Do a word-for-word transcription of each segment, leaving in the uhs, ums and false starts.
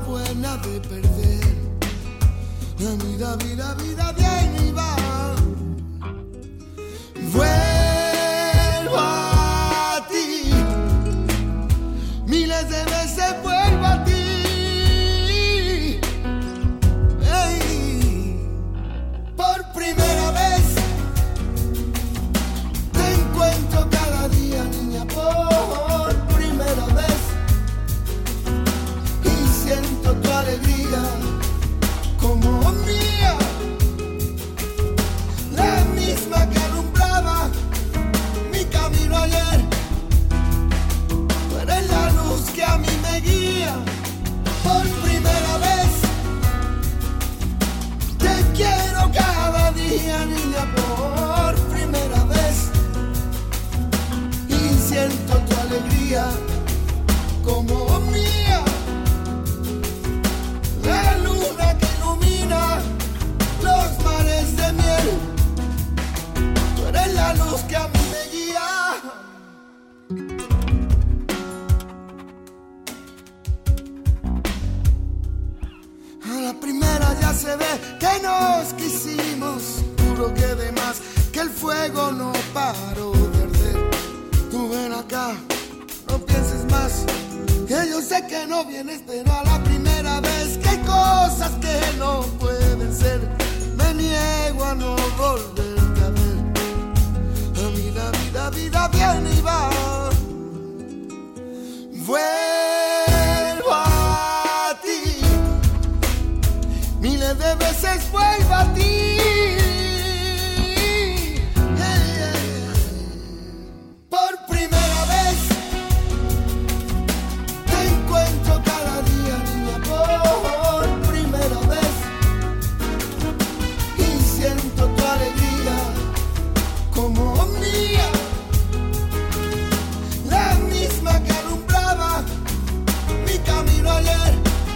buena de perder. La vida, vida, vida viene y va. Vuelvo a ti, miles de veces vuelvo a ti. Hey. Por primera vez te encuentro cada día, niña, por primera vez, y siento tu alegría como mía, la misma que alumbraba mi camino ayer. Tú eres la luz que a mí me guía. Por primera vez te quiero cada día, niña, por primera vez, y siento tu alegría como mía, la luna que ilumina los mares de miel. Tú eres la luz que a mí me guía. A la primera ya se ve que nos quisimos, juro que de más, que el fuego no paró de arder. Tú ven acá, no pienses más, que yo sé que no vienes, pero a la primera vez que hay cosas que no pueden ser, me niego a no volverte a ver. La vida, vida, vida viene y va. Vuelvo a ti, miles de veces vuelvo a ti. Hey, hey. Por primera vez te encuentro cada día, niña, por primera vez, y siento tu alegría como mía, la misma que alumbraba mi camino ayer.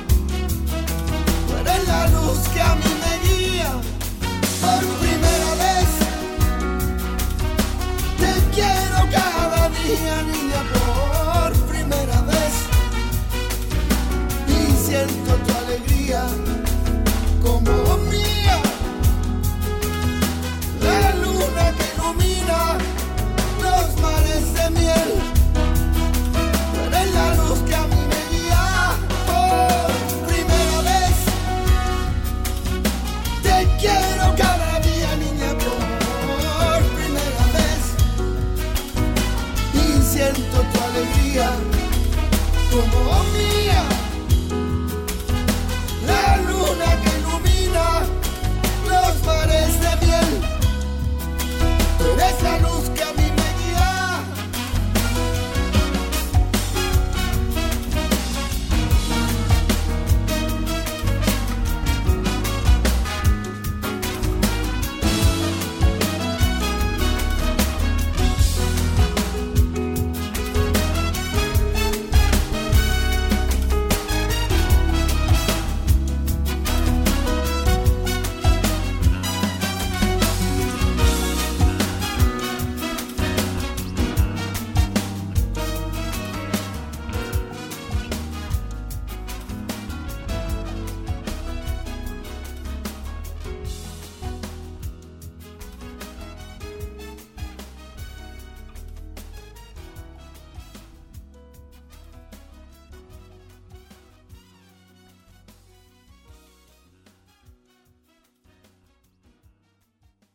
Tú eres la luz que a mí me guía. Por primera vez te quiero cada día, niña, por primera vez, y siento tu alegría como mía.